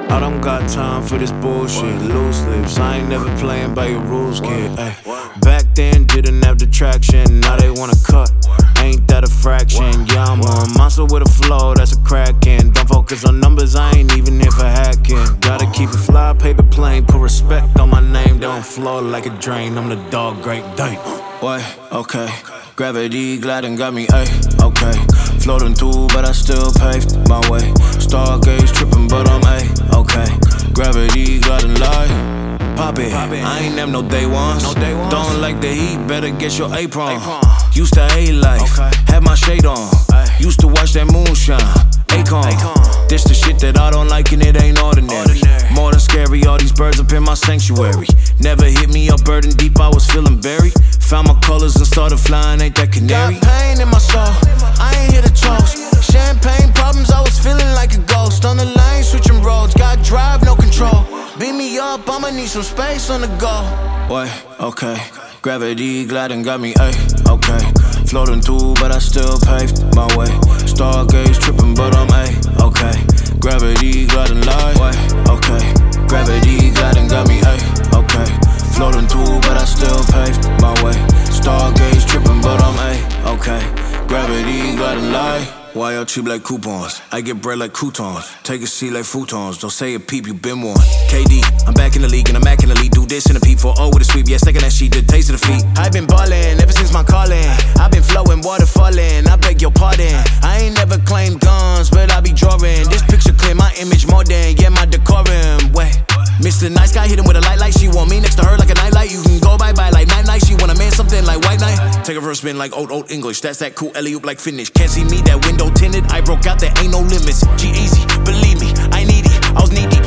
I don't got time for this bullshit. Loose lips, I ain't never playing by your rules, kid. Ay. Back then didn't have the traction, now they wanna cut. Ain't that a fraction? Yeah, I'm a monster with a flow, that's a crackin'. Don't focus on numbers, I ain't even here for hacking. Gotta keep it fly, paper plane, put respect on my name. Don't flow like a drain, I'm the dog, Great Dane. What? Okay. Gravity gliding got me, ayy, okay. Floating through, but I still paved my way. Stargaze tripping, but I'm okay. Gravity gliding light. Pop it, I ain't never no day ones. Don't like the heat, better get your apron. Used to hate life, had my shade on. Used to watch that moonshine, Akon. This the shit that I don't like and it ain't ordinary. More than scary, all these birds up in my sanctuary. Never hit me up burden deep, I was feeling buried. Found my colors and started flying, ain't that canary? Got pain in my soul, I ain't here to toast. Champagne problems, I was feeling like a ghost. On the lane, switching roads, got drive, no control. Beat me up, I'ma need some space on the go. Wait, okay. Gravity gliding got me, okay. Floating through, but I still paved my way. Stargaze tripping, but I'm okay. Gravity gliding light, okay. Gravity gliding got me, okay. Floating through, but I still paved my way. Stargaze tripping, but I'm okay. Gravity gliding light. Why y'all cheap like coupons? I get bread like croutons. Take a seat like futons. Don't say a peep, you been one. KD, I'm back in the league and I'm back in the league. Do this in a P4O with a sweep. Yeah, second that sheet, the taste of the feet. I've been ballin' ever since my calling. I've been flowing, water falling. I beg your pardon. I ain't never claimed guns, but I be drawing. This picture clear my image more than my decorum. Wait. Mr. Nice Guy hit him with a light. She want me next to her like a nightlight. You can go bye-bye like night-night. She want a man something like white knight. Take her for a spin like old English. That's that cool alley-oop like finish. Can't see me, that window tinted. I broke out, there ain't no limits. G-Eazy, believe me, I need it. I was needy.